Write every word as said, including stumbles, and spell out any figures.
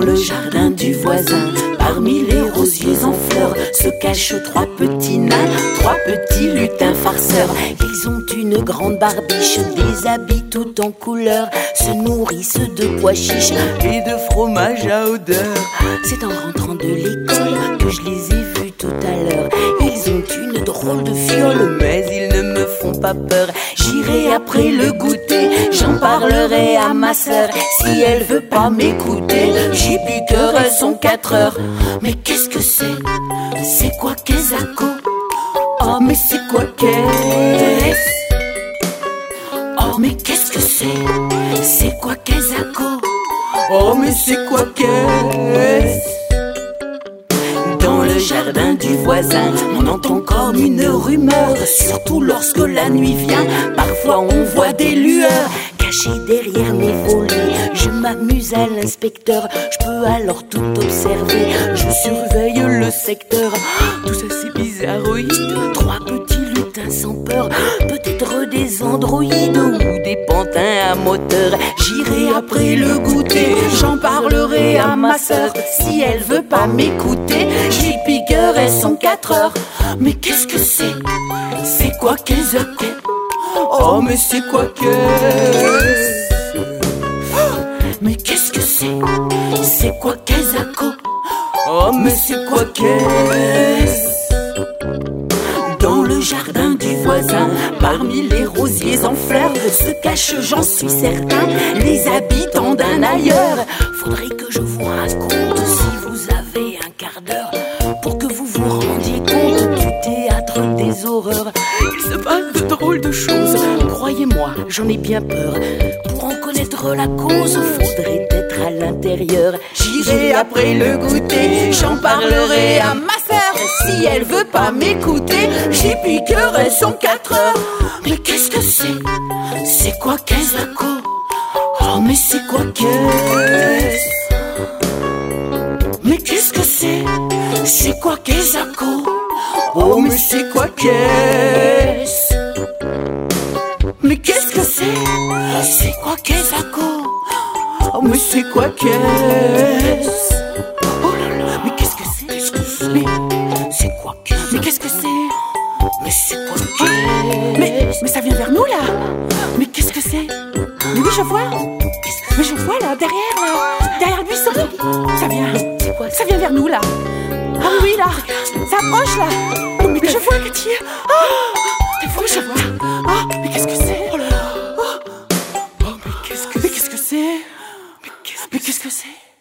le jardin du voisin, parmi les rosiers en fleurs, se cachent trois petits nains, trois petits lutins farceurs. Ils ont une grande barbiche, des habits tout en couleur, se nourrissent de pois chiches et de fromage à odeur. C'est en rentrant de l'école que je les ai vus tout à l'heure. Ils ont une drôle de fiole, mais ils ne me font pas peur. J'irai après le goûter, j'en parlerai à ma sœur. Si elle veut pas m'écouter, j'y piquerai son quatre heures. Mais qu'est-ce que c'est? C'est quoi Kezako? Oh mais c'est quoi qu'est-ce? Oh mais qu'est-ce que c'est? C'est quoi Kezako? Oh mais c'est quoi qu'est-ce? Dans le jardin du voisin, on entend comme une rumeur, surtout lorsque la nuit vient. Parfois on voit des lueurs cachées derrière mes volets. Je m'amuse à l'inspecteur, je peux alors tout observer. Je surveille le secteur, tout ça c'est bizarroïde. Trois petits lutins sans peur, peut-être des androïdes ou des pantins à moteur. J'irai après le goûter, j'en parlerai à ma sœur. Si elle veut pas m'écouter, j'y piquerai son quatre heures. Mais qu'est-ce que c'est? C'est quoi Kezako? Oh mais c'est quoi qu'est-ce? Mais qu'est-ce que c'est? C'est quoi Kezako? Oh mais c'est quoi qu'est-ce? Dans le jardin du voisin, parmi les rosiers en fleurs, se cachent, j'en suis certain, les habitants d'un ailleurs. Faudrait que je vous raconte, si vous avez un quart d'heure, pour que vous vous rendiez compte du théâtre des horreurs. Il se passe de drôles de choses, croyez-moi, j'en ai bien peur. Pour en connaître la cause, faudrait être à l'intérieur. J'irai après le goûter, j'en parlerai à ma sœur. Si elle veut pas m'écouter, j'y piquerai son quatre heures. Mais qu'est-ce que c'est? C'est quoi Kezako? Oh mais c'est quoi qu'est-ce? Mais qu'est-ce que c'est? C'est quoi Kezako? Oh mais c'est quoi qu'est-ce? Mais qu'est-ce que c'est? C'est quoi Kezako? Oh mais c'est quoi qu'est-ce? Oh là là, mais qu'est-ce que c'est? Qu'est-ce que c'est? Mais c'est quoi qu'est-ce? Mais qu'est-ce que c'est? Mais c'est quoi qu'est-ce? Mais, mais ça vient vers nous là. Mais qu'est-ce que c'est? Mais oui je vois. Mais je vois là, derrière là, derrière le buisson. Ça vient, ça vient vers nous là. Ah oui là, ça approche là. Oh, mais, mais je vois Cathy. Oh, t'es fou, je vois. Oh, mais qu'est-ce que c'est? Oh là là. Oh, oh mais qu'est-ce que c'est? Mais qu'est-ce que c'est? Mais qu'est-ce que c'est?